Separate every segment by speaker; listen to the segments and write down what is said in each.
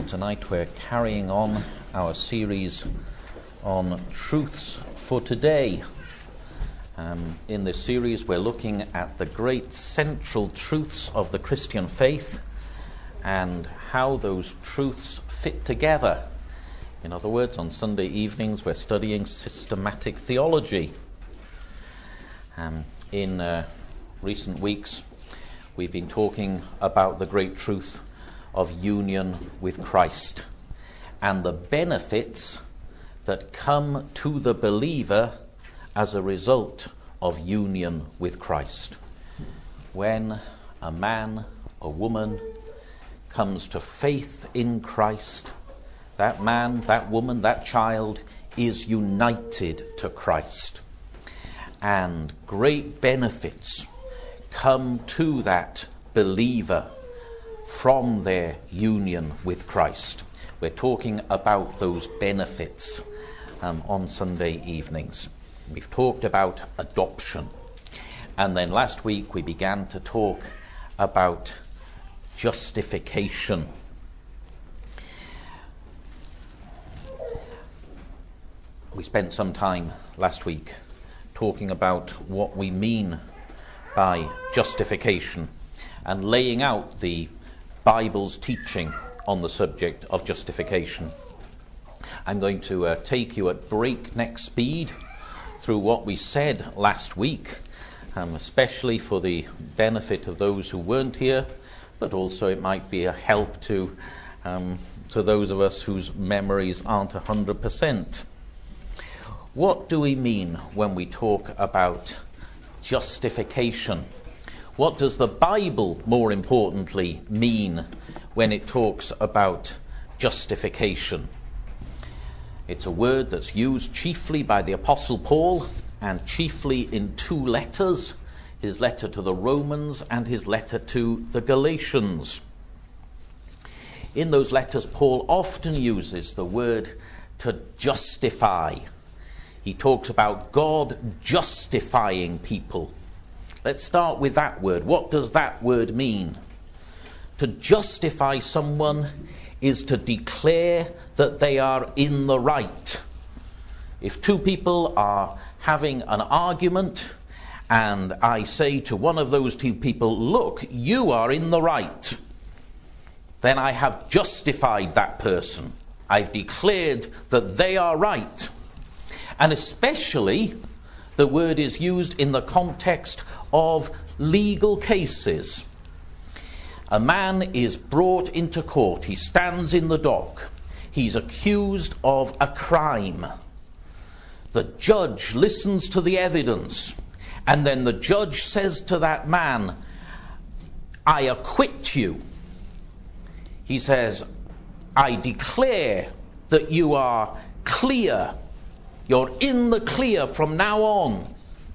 Speaker 1: Tonight we're carrying on our series on truths for today. In this series we're looking at the great central truths of the Christian faith and how those truths fit together. In other words, on Sunday evenings we're studying systematic theology. In recent weeks we've been talking about the great truth of union with Christ and the benefits that come to the believer as a result of union with Christ. When a man or woman comes to faith in Christ, that man, that woman, that child is united to Christ. And great benefits come to that believer from their union with Christ. We're talking about those benefits on Sunday evenings. We've talked about adoption. And then last week we began to talk about justification. We spent some time last week talking about what we mean by justification and laying out the Bible's teaching on the subject of justification. I'm going to take you at breakneck speed through what we said last week, especially for the benefit of those who weren't here, but also it might be a help to those of us whose memories aren't 100%. What do we mean when we talk about justification? What does the Bible, more importantly, mean when it talks about justification? It's a word that's used chiefly by the Apostle Paul and chiefly in two letters, his letter to the Romans and his letter to the Galatians. In those letters, Paul often uses the word to justify. He talks about God justifying people. Let's start with that word. What does that word mean? To justify someone is to declare that they are in the right. If two people are having an argument and I say to one of those two people, look, you are in the right, then I have justified that person. I've declared that they are right. And especially the word is used in the context of legal cases. A man is brought into court. He stands in the dock. He's accused of a crime. The judge listens to the evidence. And then the judge says to that man, I acquit you. He says, I declare that you are clear. You're in the clear from now on.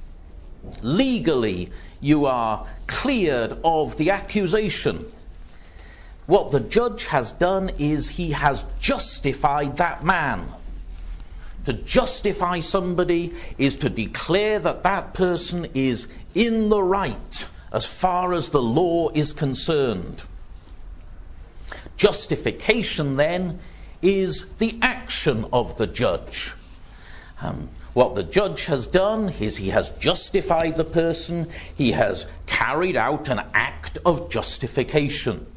Speaker 1: Legally, you are cleared of the accusation. What the judge has done is he has justified that man. To justify somebody is to declare that that person is in the right as far as the law is concerned. Justification, then, is the action of the judge. What the judge has done is he has justified the person. He has carried out an act of justification.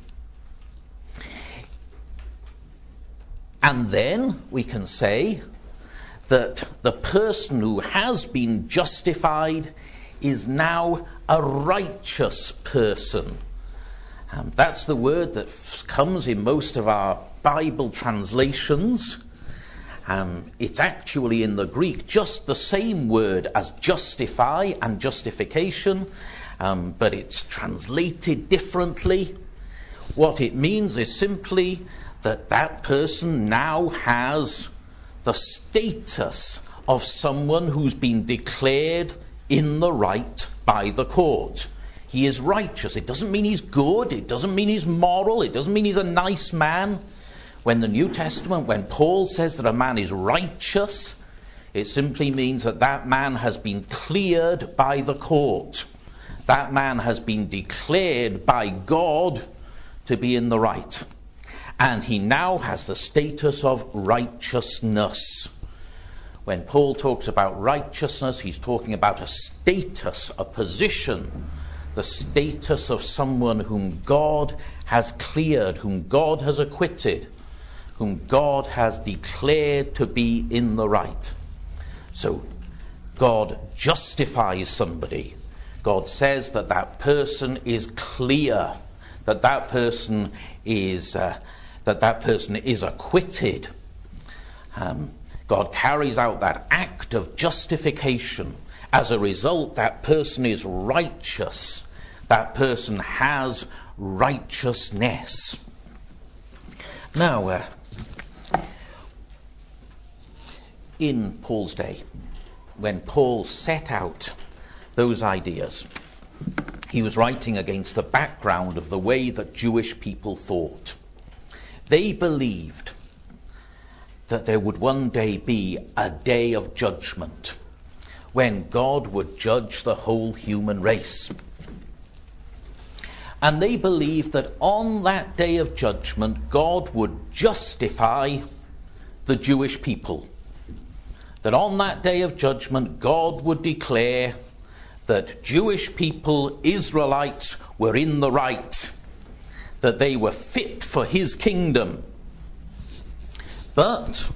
Speaker 1: And then we can say that the person who has been justified is now a righteous person. That's the word that comes in most of our Bible translations. It's actually in the Greek just the same word as justify and justification, but it's translated differently. What it means is simply that that person now has the status of someone who's been declared in the right by the court. He is righteous. It doesn't mean he's good. It doesn't mean he's moral. It doesn't mean he's a nice man. When the New Testament, when Paul says that a man is righteous, it simply means that that man has been cleared by the court. That man has been declared by God to be in the right. and he now has the status of righteousness. When Paul talks about righteousness, he's talking about a status, a position, the status of someone whom God has cleared, whom God has acquitted, whom God has declared to be in the right. So God justifies somebody. God says that that person is clear, that person is acquitted. God carries out that act of justification. As a result, that person is righteous. That person has righteousness. Now, in Paul's day, when Paul set out those ideas, he was writing against the background of the way that Jewish people thought. They believed that there would one day be a day of judgment when God would judge the whole human race. And they believed that on that day of judgment, God would justify the Jewish people. That on that day of judgment, God would declare that Jewish people, Israelites, were in the right, that they were fit for his kingdom. But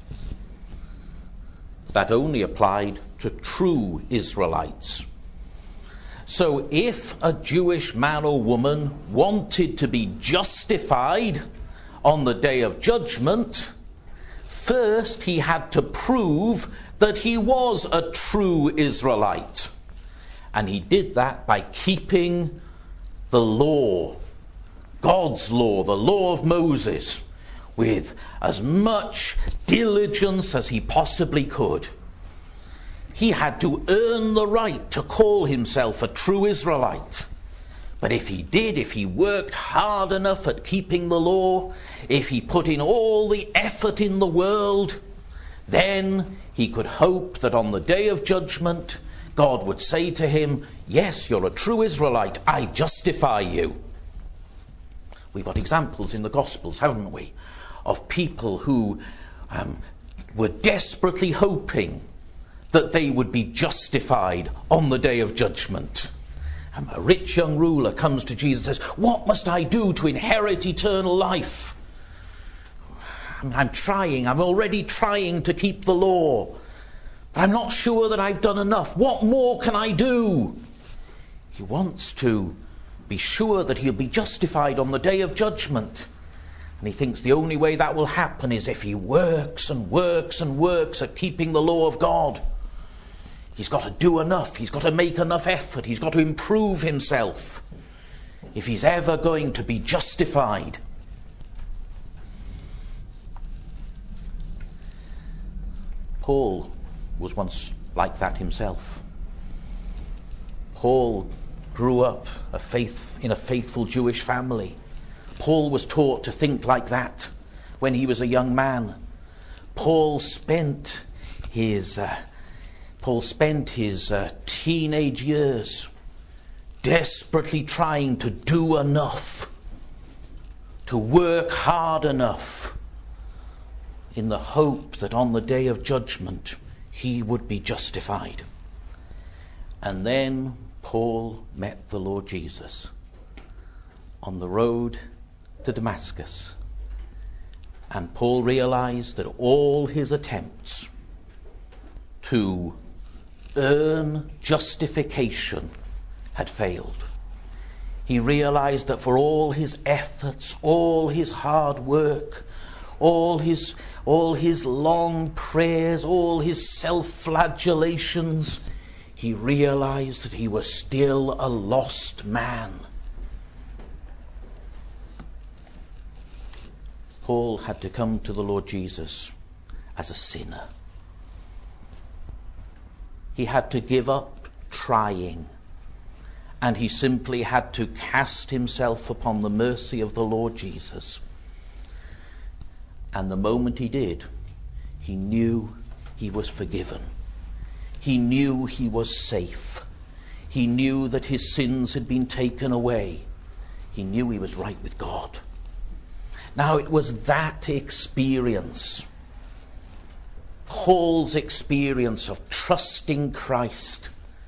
Speaker 1: that only applied to true Israelites. So if a Jewish man or woman wanted to be justified on the day of judgment, first he had to prove that he was a true Israelite. And he did that by keeping the law, God's law, the law of Moses, with as much diligence as he possibly could. He had to earn the right to call himself a true Israelite. But if he worked hard enough at keeping the law, if he put in all the effort in the world, then he could hope that on the day of judgment, God would say to him, yes, you're a true Israelite, I justify you. We've got examples in the Gospels, haven't we, of people who were desperately hoping that they would be justified on the day of judgment. A rich young ruler comes to Jesus and says, what must I do to inherit eternal life? I'm already trying to keep the law, but I'm not sure that I've done enough. What more can I do? He wants to be sure that he'll be justified on the day of judgment. And he thinks the only way that will happen is if he works and works and works at keeping the law of God. He's got to do enough. He's got to make enough effort. He's got to improve himself if he's ever going to be justified. Paul was once like that himself. Paul grew up in a faithful Jewish family. Paul was taught to think like that when he was a young man. Paul spent his teenage years desperately trying to do enough, to work hard enough, in the hope that on the day of judgment he would be justified. And then Paul met the Lord Jesus on the road to Damascus. And Paul realized that all his attempts to earn justification had failed. He realized that for all his efforts, all his hard work, all his long prayers, all his self-flagellations, he realized that he was still a lost man. Paul had to come to the Lord Jesus as a sinner. He had to give up trying, and he simply had to cast himself upon the mercy of the Lord Jesus. And the moment he did, he knew he was forgiven. He knew he was safe. He knew that his sins had been taken away. He knew he was right with God. Now, it was that experience, Paul's experience of trusting Christ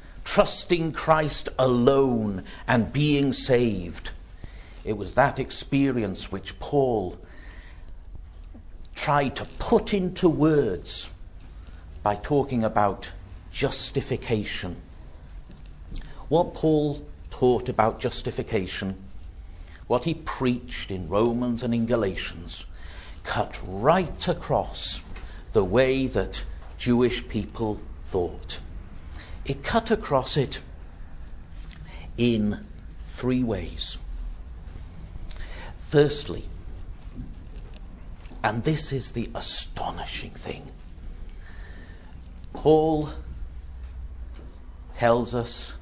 Speaker 1: alone and being saved. It was that experience which Paul tried to put into words by talking about justification. What Paul taught about justification, what he preached in Romans and in Galatians, cut right across the way that Jewish people thought. It cut across it in 3 ways. Firstly, and this is the astonishing thing, Paul tells us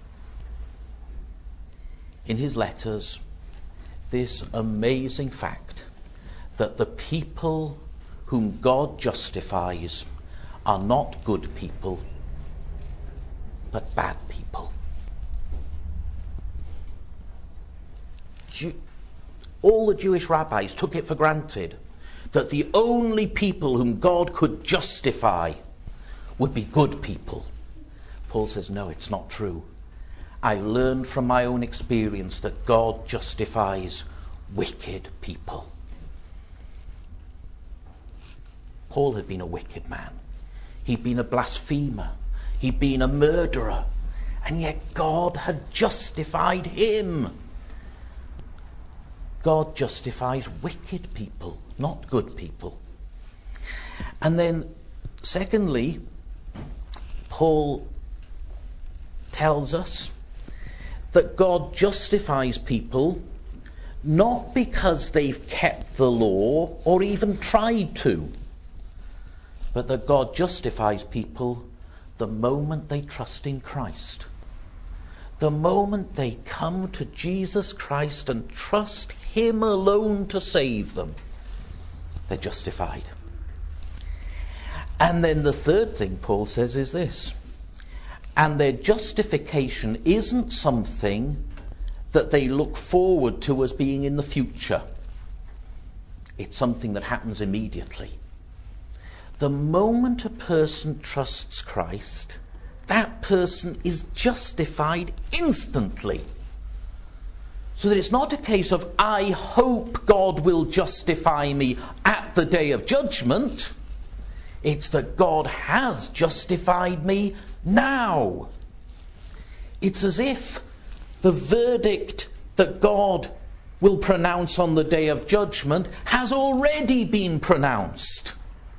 Speaker 1: in his letters this amazing fact that the people whom God justifies are not good people, but bad people. All the Jewish rabbis took it for granted that the only people whom God could justify would be good people. Paul says, no, it's not true. I learned from my own experience that God justifies wicked people. Paul had been a wicked man. He'd been a blasphemer. He'd been a murderer. And yet God had justified him. God justifies wicked people, not good people. And then, secondly, Paul tells us that God justifies people not because they've kept the law or even tried to, but that God justifies people the moment they trust in Christ. The moment they come to Jesus Christ and trust him alone to save them, they're justified. And then the third thing Paul says is this: and their justification isn't something that they look forward to as being in the future. It's something that happens immediately. The moment a person trusts Christ, that person is justified instantly. So that it's not a case of, I hope God will justify me at the day of judgment. It's that God has justified me now. It's as if the verdict that God will pronounce on the day of judgment has already been pronounced.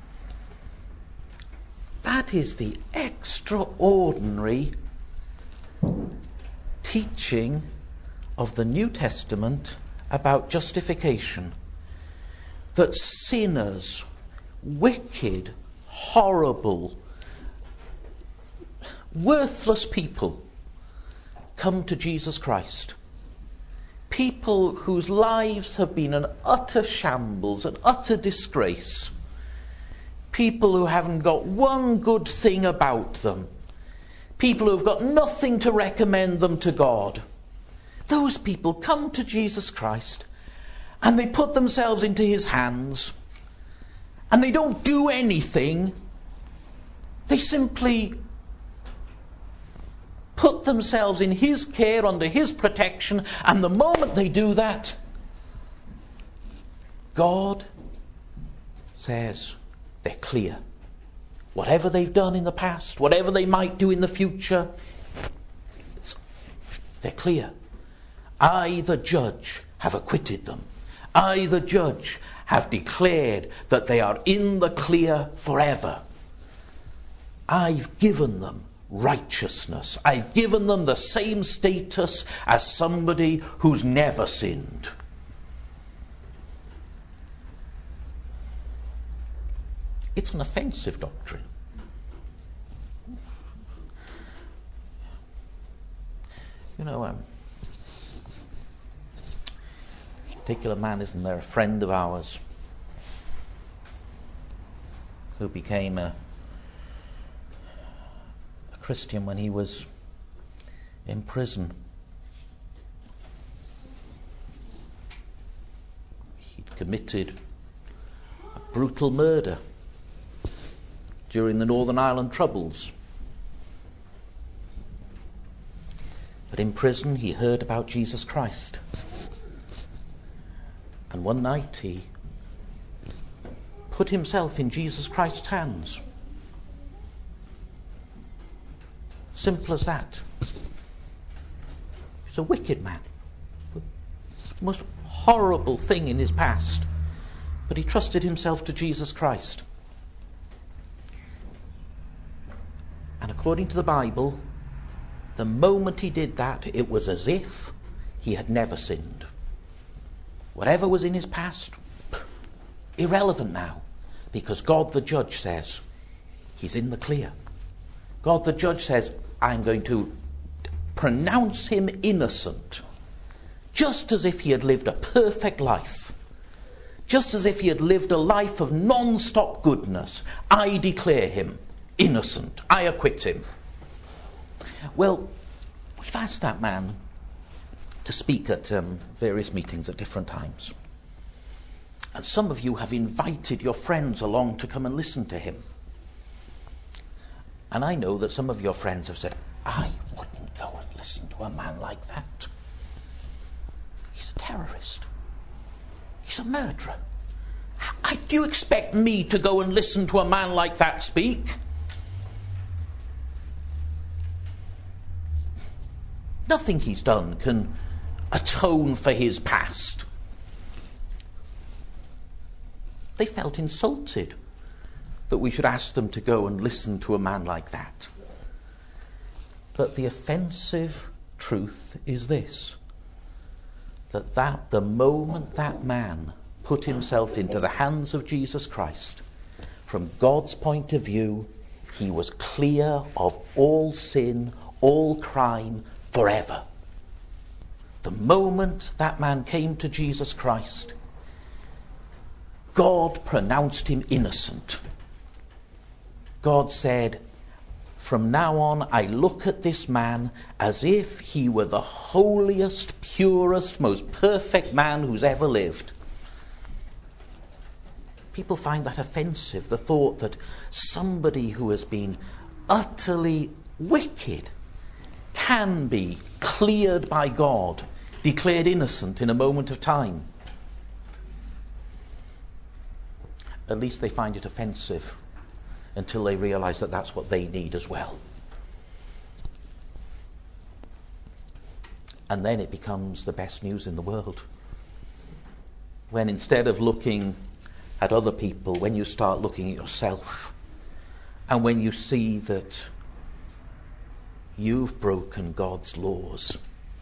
Speaker 1: That is the extraordinary teaching of the New Testament about justification. That sinners, wicked, horrible, worthless people come to Jesus Christ. People whose lives have been an utter shambles, an utter disgrace. People who haven't got one good thing about them. People who have got nothing to recommend them to God. Those people come to Jesus Christ and they put themselves into his hands and they don't do anything. They simply put themselves in his care, under his protection, and the moment they do that, God says they're clear. Whatever they've done in the past, whatever they might do in the future, they're clear. I, the judge, have acquitted them. I, the judge, have declared that they are in the clear forever. I've given them righteousness. I've given them the same status as somebody who's never sinned. It's an offensive doctrine. You know, a particular man, isn't there, a friend of ours, who became a Christian when he was in prison. He'd committed a brutal murder during the Northern Ireland Troubles. But in prison he heard about Jesus Christ. And one night he put himself in Jesus Christ's hands. Simple as that. He's a wicked man. The most horrible thing in his past. But he trusted himself to Jesus Christ. And according to the Bible, the moment he did that, it was as if he had never sinned. Whatever was in his past, irrelevant now. Because God the judge says he's in the clear. God the judge says, I'm going to pronounce him innocent. Just as if he had lived a perfect life. Just as if he had lived a life of non-stop goodness. I declare him innocent. I acquit him. Well, we've asked that man to speak at various meetings at different times. And some of you have invited your friends along to come and listen to him. And I know that some of your friends have said, I wouldn't go and listen to a man like that. He's a terrorist. He's a murderer. Do you expect me to go and listen to a man like that speak? Nothing he's done can atone for his past. They felt insulted that we should ask them to go and listen to a man like that. But the offensive truth is this, that the moment that man put himself into the hands of Jesus Christ, from God's point of view, he was clear of all sin, all crime, forever. The moment that man came to Jesus Christ, God pronounced him innocent. God said, from now on I look at this man as if he were the holiest, purest, most perfect man who's ever lived. People find that offensive, the thought that somebody who has been utterly wicked can be cleared by God, declared innocent in a moment of time. At least they find it offensive until they realize that that's what they need as well. And then it becomes the best news in the world. When instead of looking at other people, when you start looking at yourself, and when you see that you've broken God's laws,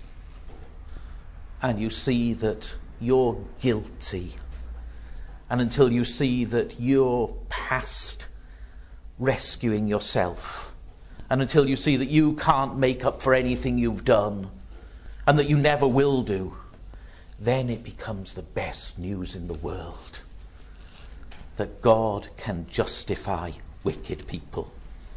Speaker 1: and you see that you're guilty, and until you see that you're past rescuing yourself, and until you see that you can't make up for anything you've done, and that you never will do, then it becomes the best news in the world. That God can justify wicked people.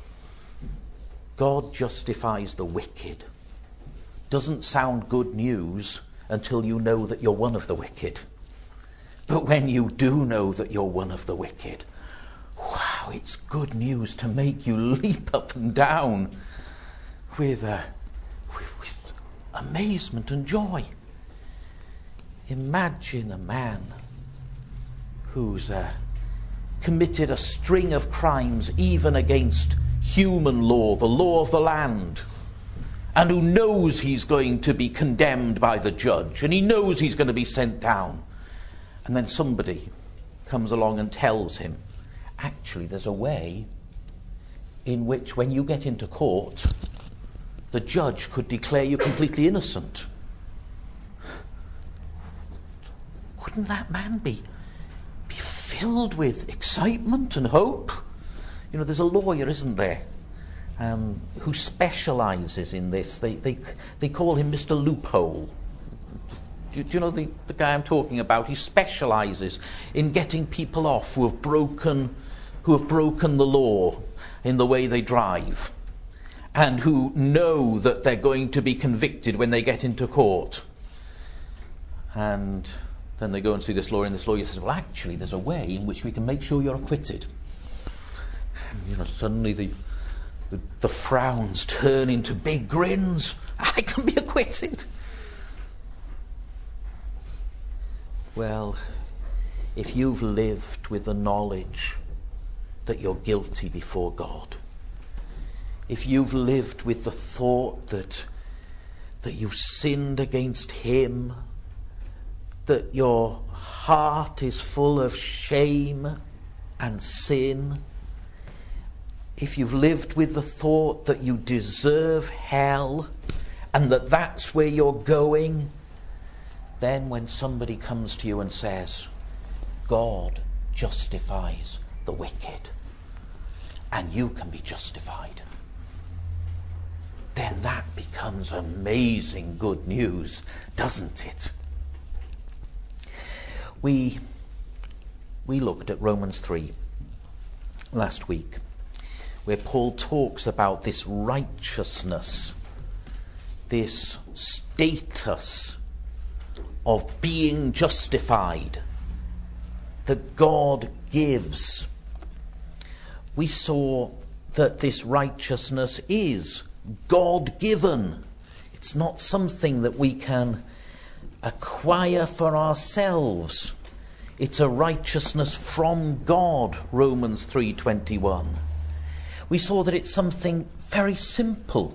Speaker 1: God justifies the wicked. Doesn't sound good news until you know that you're one of the wicked. But when you do know that you're one of the wicked, wow, it's good news to make you leap up and down with amazement and joy. Imagine a man who's committed a string of crimes even against human law, the law of the land, and who knows he's going to be condemned by the judge, and he knows he's going to be sent down. And then somebody comes along and tells him, actually there's a way in which when you get into court, the judge could declare you completely innocent. Wouldn't that man be filled with excitement and hope? You know, there's a lawyer, isn't there, who specialises in this. They call him Mr. Loophole. Do you know the guy I'm talking about? He specialises in getting people off who have broken the law in the way they drive, and who know that they're going to be convicted when they get into court. And Then they go and see this lawyer, and this lawyer says, well, actually, there's a way in which we can make sure you're acquitted. And, suddenly the frowns turn into big grins. I can be acquitted. Well, if you've lived with the knowledge that you're guilty before God, if you've lived with the thought that you've sinned against Him, that your heart is full of shame and sin, if you've lived with the thought that you deserve hell and that that's where you're going, then when somebody comes to you and says, God justifies the wicked and you can be justified, then that becomes amazing good news, doesn't it? We looked at Romans 3 last week, where Paul talks about this righteousness, this status of being justified that God gives. We saw that this righteousness is God-given. It's not something that we can acquire for ourselves. It's a righteousness from God, Romans 3:21. We saw that it's something very simple,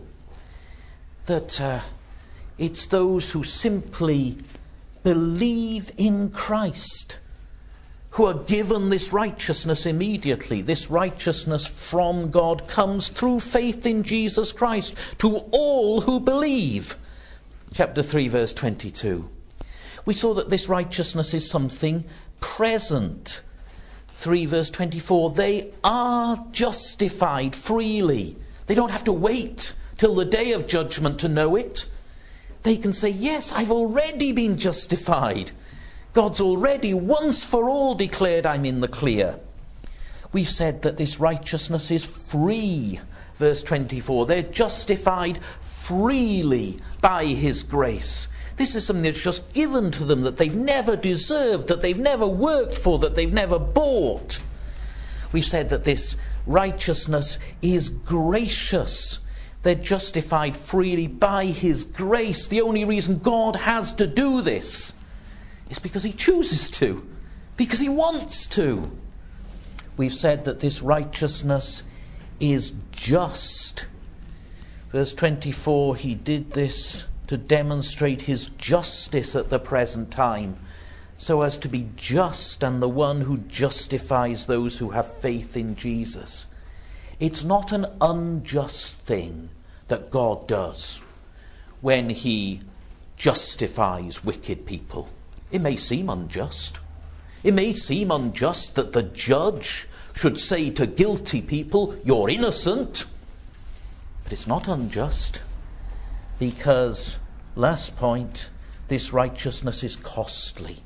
Speaker 1: that it's those who simply believe in Christ who are given this righteousness immediately. This righteousness from God comes through faith in Jesus Christ to all who believe. Chapter 3, verse 22. We saw that this righteousness is something present. 3 verse 24. They are justified freely. They don't have to wait till the day of judgment to know it. They can say, yes, I've already been justified. God's already once for all declared I'm in the clear. We've said that this righteousness is free. Verse 24. They're justified freely by His grace. This is something that's just given to them, that they've never deserved, that they've never worked for, that they've never bought. We've said that this righteousness is gracious. They're justified freely by His grace. The only reason God has to do this is because He chooses to, because He wants to. We've said that this righteousness is just. Verse 24, He did this to demonstrate His justice at the present time, so as to be just and the one who justifies those who have faith in Jesus. It's not an unjust thing that God does when He justifies wicked people. It may seem unjust. It may seem unjust that the judge should say to guilty people, you're innocent. But it's not unjust, because, last point, this righteousness is costly.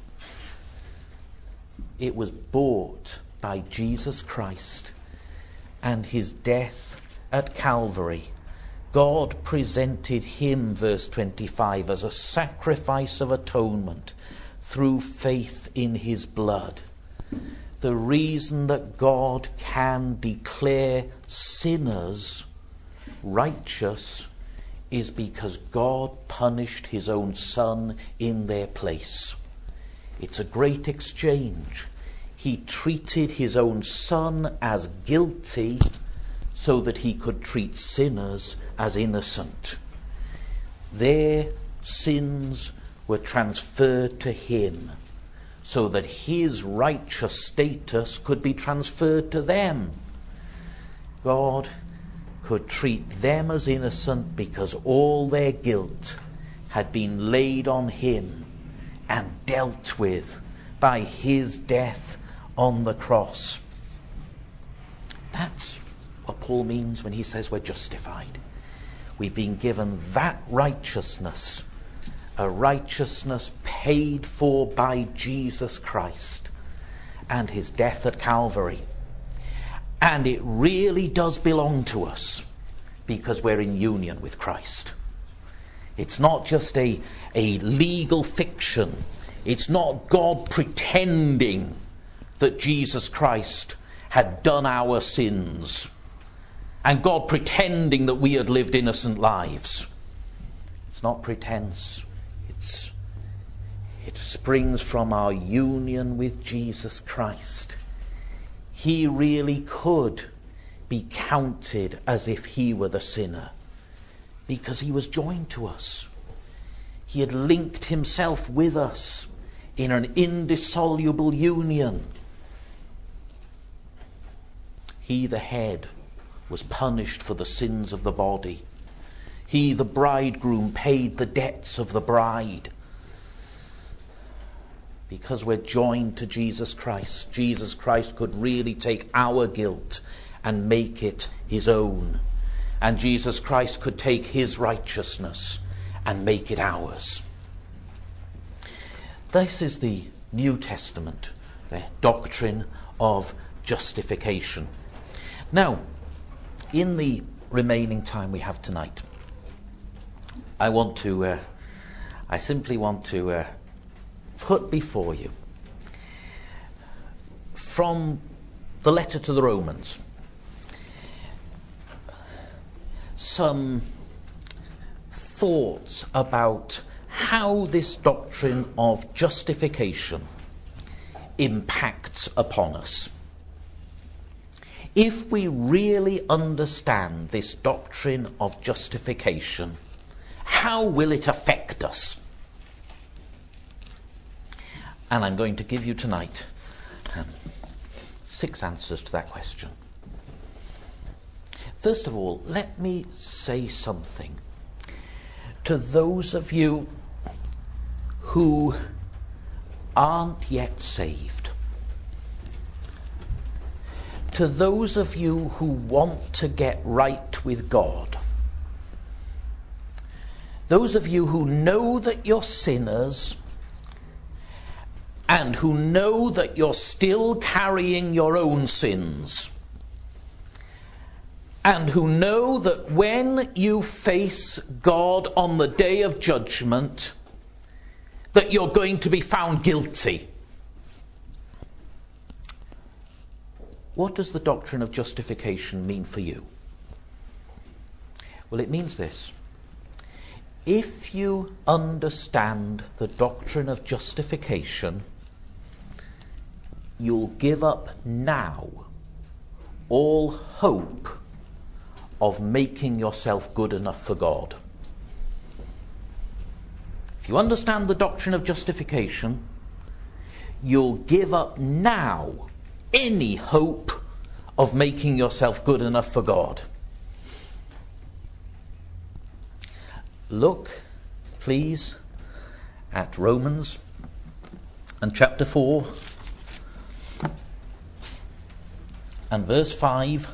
Speaker 1: It was bought by Jesus Christ and His death at Calvary. God presented Him, verse 25, as a sacrifice of atonement through faith in His blood. The reason that God can declare sinners righteous is because God punished His own Son in their place. It's a great exchange. He treated His own Son as guilty so that He could treat sinners as innocent. Their sins were transferred to Him so that His righteous status could be transferred to them. God could treat them as innocent because all their guilt had been laid on Him and dealt with by His death on the cross. That's what Paul means when he says we're justified. We've been given that righteousness, a righteousness paid for by Jesus Christ and His death at Calvary. And it really does belong to us because we're in union with Christ. It's not just a legal fiction. It's not God pretending that Jesus Christ had done our sins, and God pretending that we had lived innocent lives. It's not pretense. It springs from our union with Jesus Christ. He really could be counted as if he were the sinner, because he was joined to us. He had linked himself with us in an indissoluble union. He, the head, was punished for the sins of the body. He, the bridegroom, paid the debts of the bride. Because we're joined to Jesus Christ, Jesus Christ could really take our guilt and make it his own. And Jesus Christ could take his righteousness and make it ours. This is the New Testament, the doctrine of justification. Now, in the remaining time we have tonight, I simply want to put before you, from the letter to the Romans, some thoughts about how this doctrine of justification impacts upon us. If we really understand this doctrine of justification, how will it affect us? And I'm going to give you tonight 6 answers to that question. First of all, let me say something to those of you who aren't yet saved. To those of you who want to get right with God. Those of you who know that you're sinners and who know that you're still carrying your own sins, and who know that when you face God on the day of judgment, that you're going to be found guilty. What does the doctrine of justification mean for you? Well, it means this. If you understand the doctrine of justification, you'll give up now all hope of making yourself good enough for God. If you understand the doctrine of justification, you'll give up now any hope of making yourself good enough for God. Look, please, at Romans and chapter 4 and verse 5.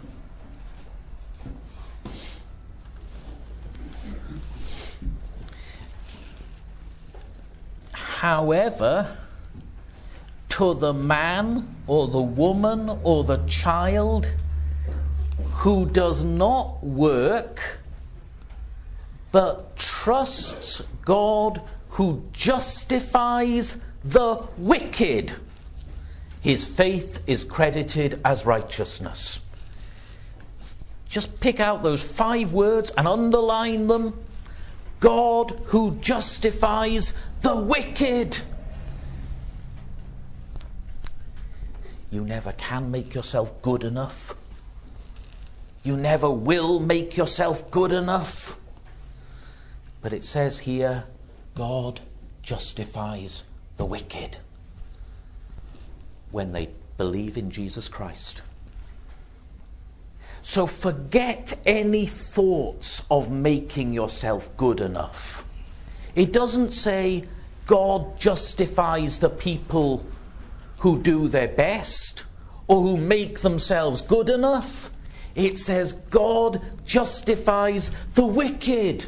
Speaker 1: However, to the man or the woman or the child who does not work but trusts God who justifies the wicked, his faith is credited as righteousness. Just pick out those 5 words and underline them. God who justifies the wicked. You never can make yourself good enough. You never will make yourself good enough. But it says here, God justifies the wicked when they believe in Jesus Christ. So forget any thoughts of making yourself good enough. It doesn't say God justifies the people who do their best or who make themselves good enough. It says God justifies the wicked.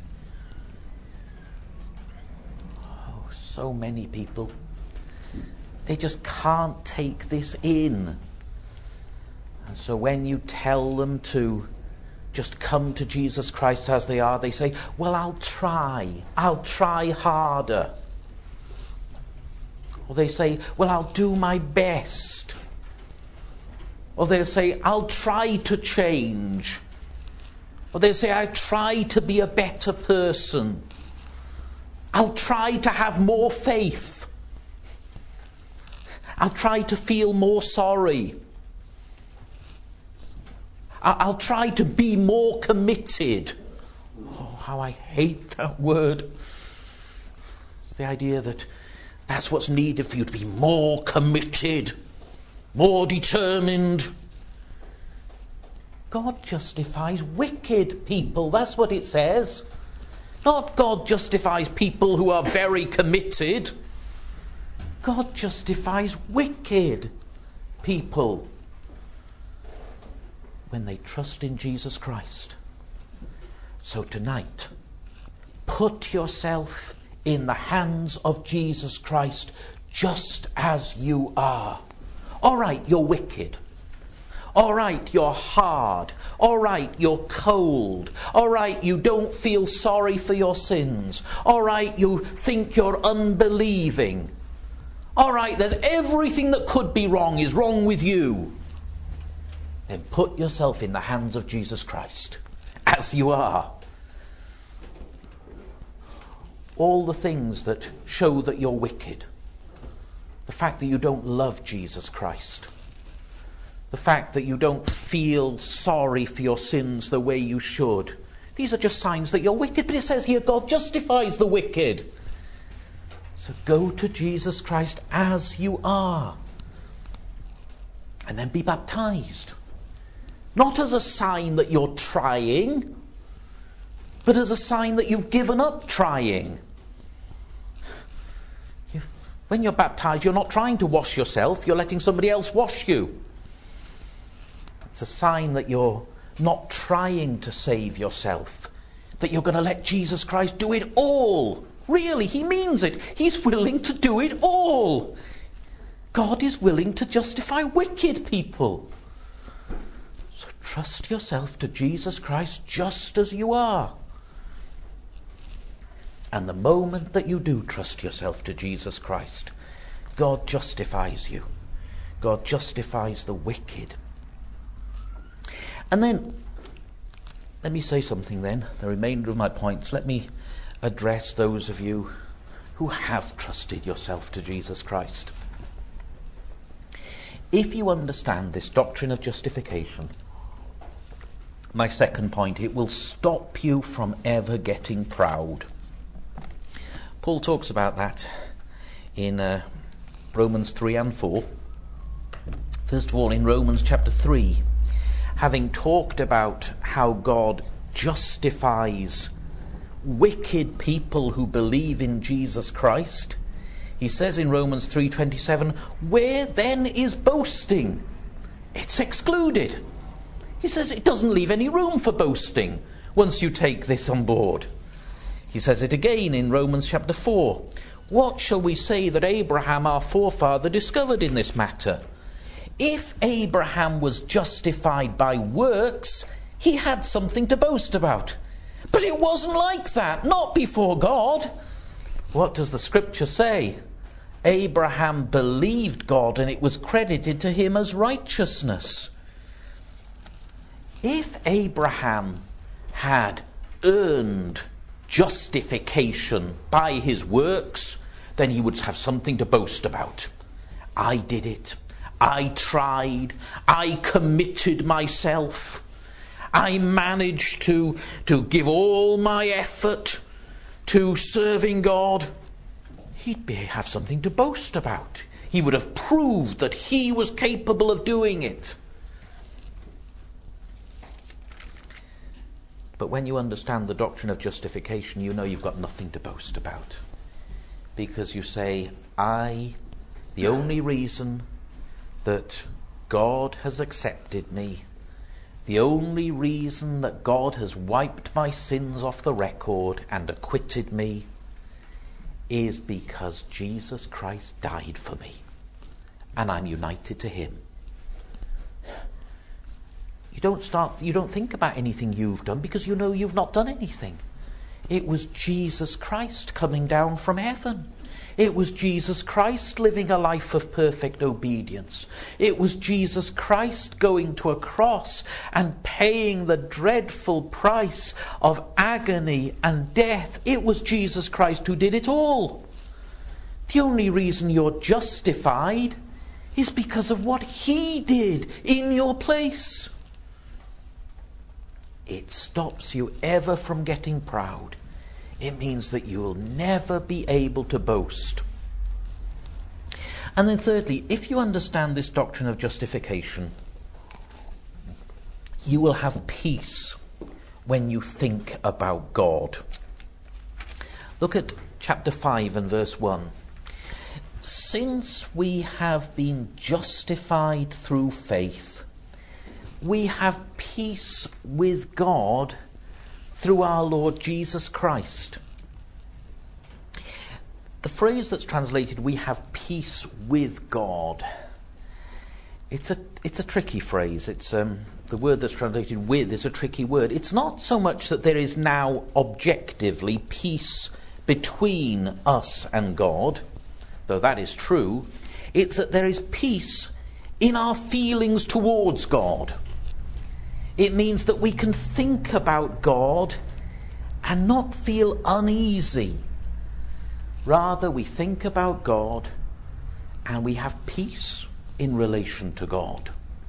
Speaker 1: Oh, so many people, they just can't take this in. And so when you tell them to just come to Jesus Christ as they are, they say, well, I'll try harder. Or they say, well, I'll do my best. Or they'll say, I'll try to change. Or they'll say, I'll try to be a better person. I'll try to have more faith. I'll try to feel more sorry. I'll try to be more committed. Oh, how I hate that word. It's the idea that that's what's needed for you to be more committed, more determined. God justifies wicked people. That's what it says. Not God justifies people who are very committed. God justifies wicked people when they trust in Jesus Christ. So tonight, put yourself in the hands of Jesus Christ just as you are. All right, you're wicked. All right, you're hard. All right, you're cold. All right, you don't feel sorry for your sins. All right, you think you're unbelieving. All right, there's everything that could be wrong is wrong with you. Then put yourself in the hands of Jesus Christ as you are. All the things that show that you're wicked. The fact that you don't love Jesus Christ. The fact that you don't feel sorry for your sins the way you should. These are just signs that you're wicked. But it says here God justifies the wicked. So go to Jesus Christ as you are. And then be baptized. Not as a sign that you're trying, but as a sign that you've given up trying. When you're baptized, you're not trying to wash yourself, you're letting somebody else wash you. It's a sign that you're not trying to save yourself, that you're going to let Jesus Christ do it all. Really, he means it. He's willing to do it all. God is willing to justify wicked people. So trust yourself to Jesus Christ just as you are. And the moment that you do trust yourself to Jesus Christ, God justifies you. God justifies the wicked. And then, let me say something then, the remainder of my points. Let me address those of you who have trusted yourself to Jesus Christ. If you understand this doctrine of justification, my second point, it will stop you from ever getting proud. Paul talks about that in Romans 3 and 4. First of all, in Romans chapter 3, having talked about how God justifies wicked people who believe in Jesus Christ, he says in Romans 3:27, where then is boasting? It's excluded. He says it doesn't leave any room for boasting once you take this on board. He says it again in Romans chapter 4. What shall we say that Abraham our forefather discovered in this matter? If Abraham was justified by works, he had something to boast about. But it wasn't like that, not before God. What does the scripture say? Abraham believed God and it was credited to him as righteousness. If Abraham had earned justification by his works, then he would have something to boast about. I did it. I tried. I committed myself. I managed to give all my effort to serving God. He'd have something to boast about. He would have proved that he was capable of doing it. But when you understand the doctrine of justification, you know you've got nothing to boast about. Because you say, the only reason that God has accepted me, the only reason that God has wiped my sins off the record and acquitted me is because Jesus Christ died for me and I'm united to him. You don't think about anything you've done because you know you've not done anything. It was Jesus Christ coming down from heaven. It was Jesus Christ living a life of perfect obedience. It was Jesus Christ going to a cross and paying the dreadful price of agony and death. It was Jesus Christ who did it all. The only reason you're justified is because of what He did in your place. It stops you ever from getting proud. It means that you will never be able to boast. And then thirdly, if you understand this doctrine of justification, you will have peace when you think about God. Look at chapter 5 and verse 1. Since we have been justified through faith, we have peace with God through our Lord Jesus Christ. The phrase that's translated, we have peace with God, it's a tricky phrase. It's the word that's translated with is a tricky word. It's not so much that there is now objectively peace between us and God, though that is true. It's that there is peace in our feelings towards God. It means that we can think about God and not feel uneasy. Rather, we think about God and we have peace in relation to God.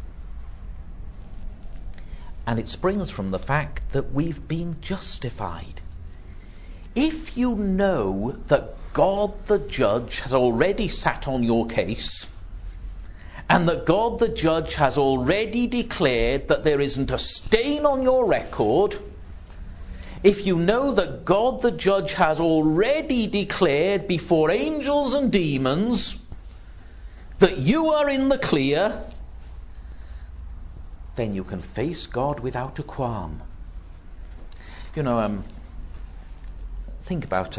Speaker 1: And it springs from the fact that we've been justified. If you know that God the judge has already sat on your case, and that God the judge has already declared that there isn't a stain on your record, if you know that God the judge has already declared before angels and demons that you are in the clear, then you can face God without a qualm. You know, think about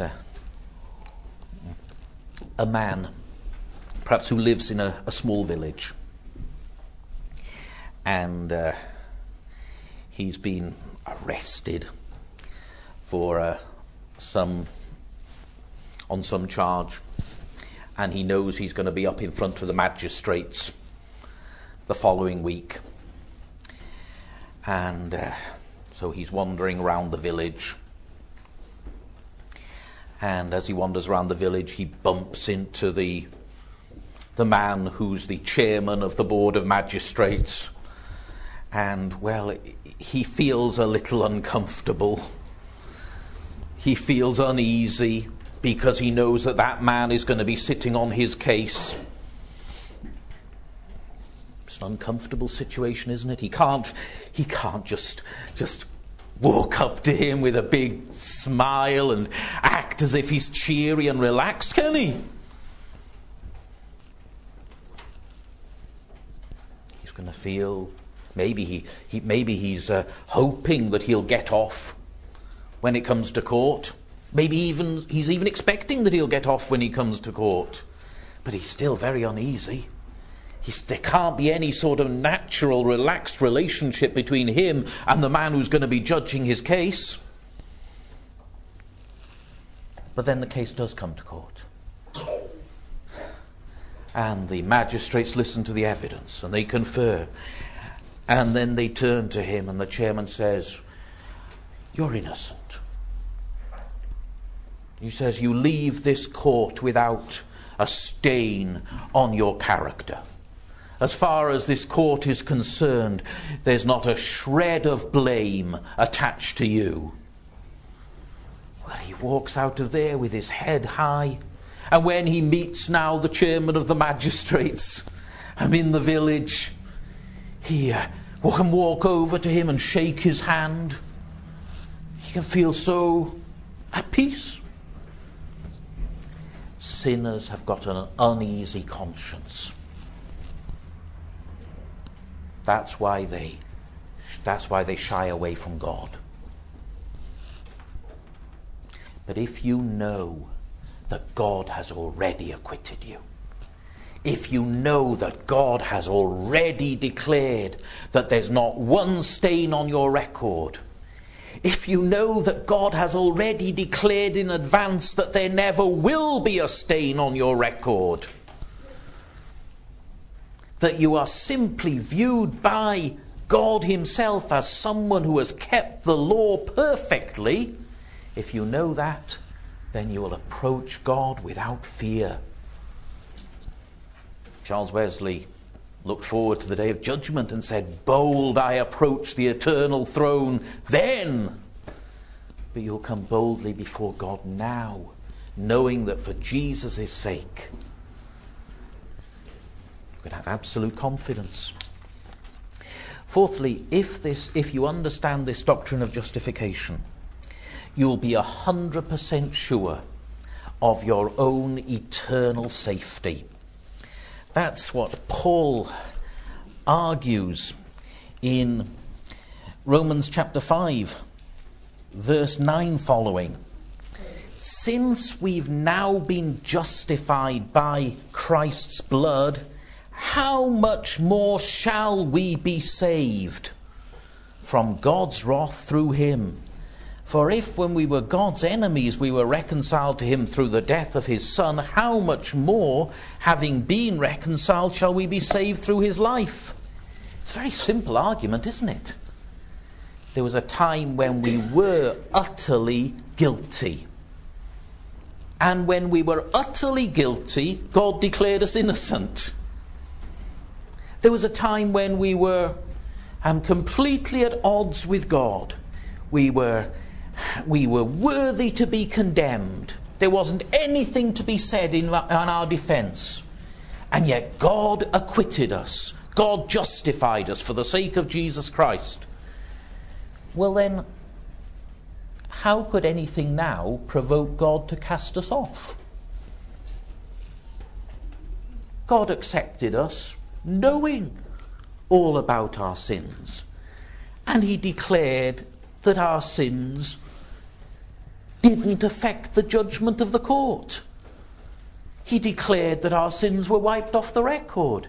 Speaker 1: a man, perhaps who lives in a small village, and he's been arrested for on some charge, and he knows he's going to be up in front of the magistrates the following week, and so he's wandering around the village. And as he wanders around the village, he bumps into the man who's the chairman of the board of magistrates. And, well, he feels a little uncomfortable. He feels uneasy because he knows that that man is going to be sitting on his case. It's an uncomfortable situation, isn't it? He can't just walk up to him with a big smile and act as if he's cheery and relaxed, can he? He's going to feel, maybe he's hoping that he'll get off when it comes to court. Maybe he's even expecting that he'll get off when he comes to court. But he's still very uneasy. There can't be any sort of natural, relaxed relationship between him and the man who's going to be judging his case. But then the case does come to court. And the magistrates listen to the evidence and they confer. And then they turn to him and the chairman says, "You're innocent." He says, "You leave this court without a stain on your character. As far as this court is concerned, there's not a shred of blame attached to you." Well, he walks out of there with his head high. And when he meets now the chairman of the magistrates in the village, he can walk over to him and shake his hand. He can feel so at peace. Sinners have got an uneasy conscience. That's why they shy away from God. But if you know that God has already acquitted you, if you know that God has already declared that there's not one stain on your record, if you know that God has already declared in advance that there never will be a stain on your record, that you are simply viewed by God himself as someone who has kept the law perfectly, if you know that, then you will approach God without fear. Charles Wesley looked forward to the day of judgment and said, "Bold I approach the eternal throne then." But you'll come boldly before God now, knowing that for Jesus' sake, you can have absolute confidence. Fourthly, if you understand this doctrine of justification, you'll be 100% sure of your own eternal safety. That's what Paul argues in Romans chapter 5, verse 9 following. Since we've now been justified by Christ's blood, how much more shall we be saved from God's wrath through him? For if when we were God's enemies we were reconciled to him through the death of his Son, how much more, having been reconciled, shall we be saved through his life? It's a very simple argument, isn't it? There was a time when we were utterly guilty. And when we were utterly guilty, God declared us innocent. There was a time when we were completely at odds with God. We were worthy to be condemned. There wasn't anything to be said in our defense. And yet God acquitted us. God justified us for the sake of Jesus Christ. Well then, how could anything now provoke God to cast us off? God accepted us knowing all about our sins. And he declared that our sins didn't affect the judgment of the court. He declared that our sins were wiped off the record.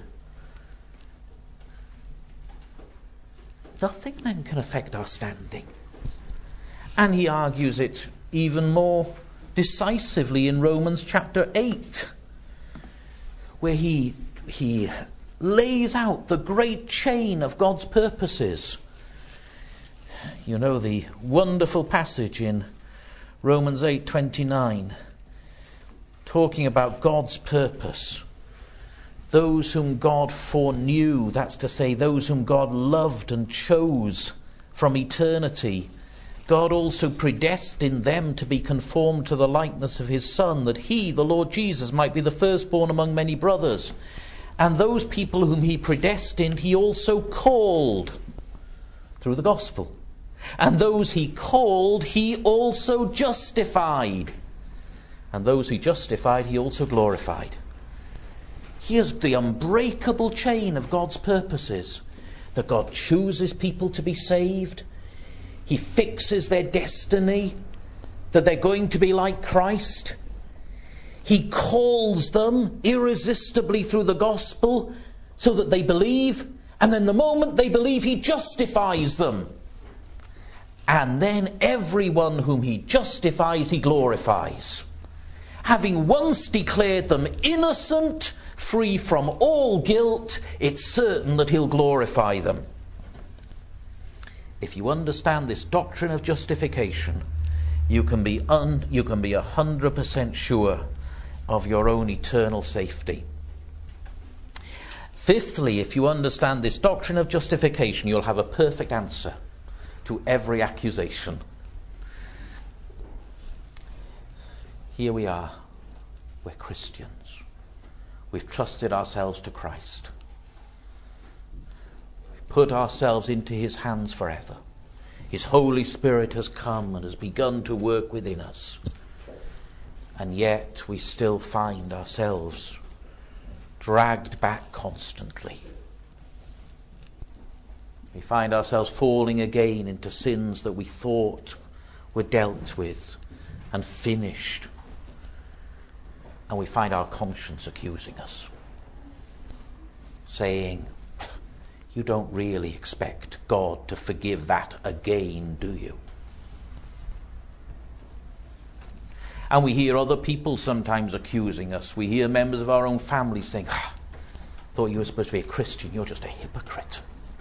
Speaker 1: Nothing then can affect our standing. And he argues it even more decisively in Romans chapter 8, where he lays out the great chain of God's purposes. You know the wonderful passage in Romans 8:29, talking about God's purpose. Those whom God foreknew, that's to say, those whom God loved and chose from eternity, God also predestined them to be conformed to the likeness of his Son, that he, the Lord Jesus, might be the firstborn among many brothers. And those people whom he predestined, he also called through the gospel. And those he called, he also justified. And those he justified, he also glorified. Here's the unbreakable chain of God's purposes. That God chooses people to be saved. He fixes their destiny, that they're going to be like Christ. He calls them irresistibly through the gospel so that they believe. And then the moment they believe, he justifies them. And then everyone whom he justifies, he glorifies. Having once declared them innocent, free from all guilt, it's certain that he'll glorify them. If you understand this doctrine of justification, you can be 100% sure of your own eternal safety. Fifthly, if you understand this doctrine of justification, you'll have a perfect answer to every accusation. Here we are. We're Christians. We've trusted ourselves to Christ. We've put ourselves into his hands forever. His Holy Spirit has come and has begun to work within us. And yet we still find ourselves dragged back constantly. We find ourselves falling again into sins that we thought were dealt with and finished. And we find our conscience accusing us, saying, "You don't really expect God to forgive that again, do you?" And we hear other people sometimes accusing us. We hear members of our own family saying, thought you were supposed to be a Christian, you're just a hypocrite.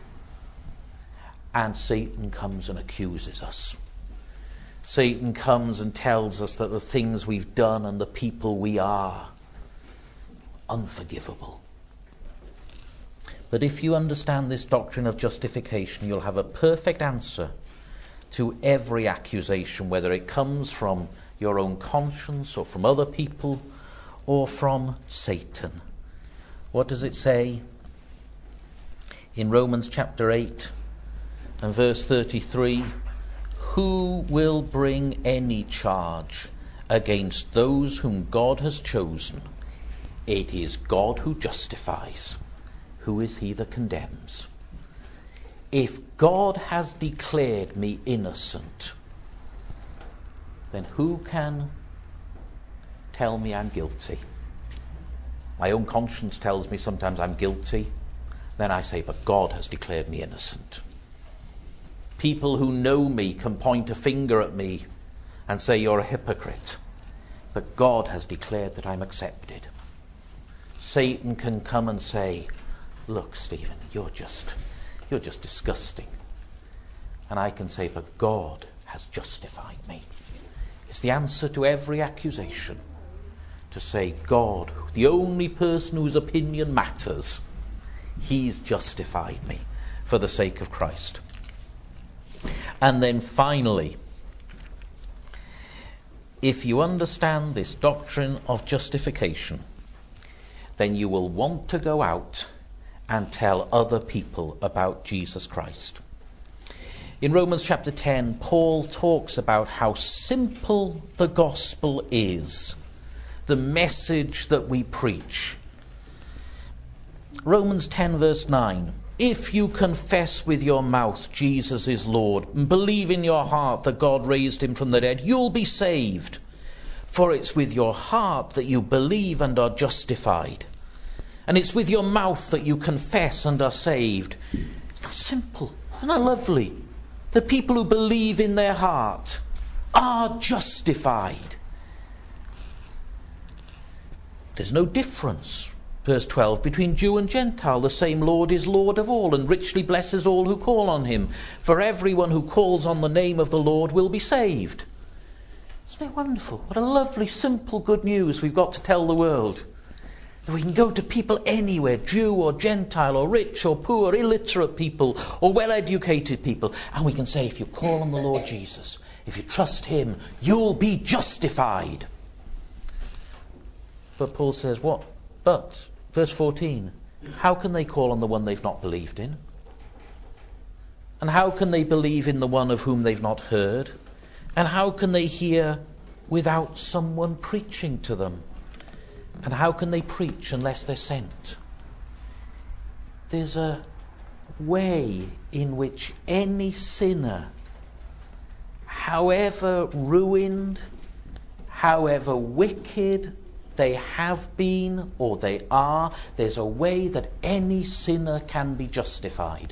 Speaker 1: And Satan comes and accuses us. Satan comes and tells us that the things we've done and the people we are unforgivable. But if you understand this doctrine of justification, you'll have a perfect answer to every accusation, whether it comes from your own conscience or from other people or from Satan. What does it say? In Romans chapter 8 and verse 33, who will bring any charge against those whom God has chosen? It is God who justifies. Who is he that condemns? If God has declared me innocent, then who can tell me I'm guilty? My own conscience tells me sometimes I'm guilty. Then I say, but God has declared me innocent. People who know me can point a finger at me and say you're a hypocrite. But God has declared that I'm accepted. Satan can come and say, look, Stephen, you're just disgusting. And I can say, but God has justified me. It's the answer to every accusation. To say, God, the only person whose opinion matters, he's justified me for the sake of Christ. And then finally, if you understand this doctrine of justification, then you will want to go out and tell other people about Jesus Christ. In Romans chapter 10, Paul talks about how simple the gospel is, the message that we preach. Romans 10 verse 9, if you confess with your mouth Jesus is Lord and believe in your heart that God raised him from the dead, you'll be saved. For it's with your heart that you believe and are justified. And it's with your mouth that you confess and are saved. It's that simple. Isn't that lovely? The people who believe in their heart are justified. There's no difference, verse 12, between Jew and Gentile. The same Lord is Lord of all and richly blesses all who call on him. For everyone who calls on the name of the Lord will be saved. Isn't it wonderful? What a lovely, simple good news we've got to tell the world. That we can go to people anywhere, Jew or Gentile or rich or poor, illiterate people or well-educated people, and we can say, if you call on the Lord Jesus, if you trust him, you'll be justified. But Paul says, what? But, verse 14, how can they call on the one they've not believed in? And how can they believe in the one of whom they've not heard? And how can they hear without someone preaching to them? And how can they preach unless they're sent? There's a way in which any sinner, however ruined, however wicked they have been or they are, there's a way that any sinner can be justified.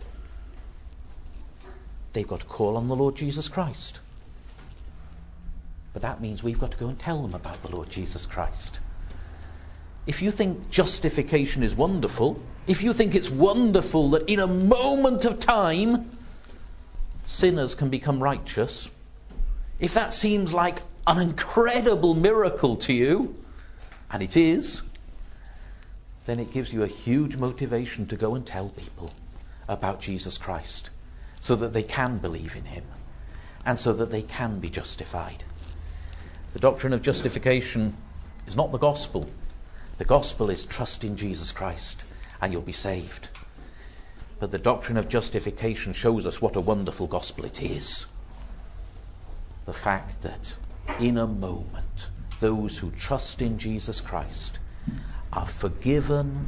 Speaker 1: They've got to call on the Lord Jesus Christ. But that means we've got to go and tell them about the Lord Jesus Christ. If you think justification is wonderful, if you think it's wonderful that in a moment of time sinners can become righteous, if that seems like an incredible miracle to you, and it is, then it gives you a huge motivation to go and tell people about Jesus Christ so that they can believe in him and so that they can be justified. The doctrine of justification is not the gospel. The gospel is trust in Jesus Christ and you'll be saved. But the doctrine of justification shows us what a wonderful gospel it is. The fact that in a moment, those who trust in Jesus Christ are forgiven,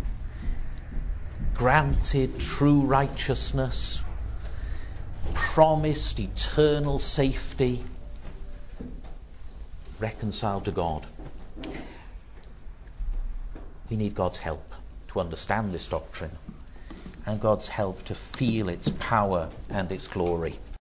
Speaker 1: granted true righteousness, promised eternal safety, reconciled to God. We need God's help to understand this doctrine and God's help to feel its power and its glory.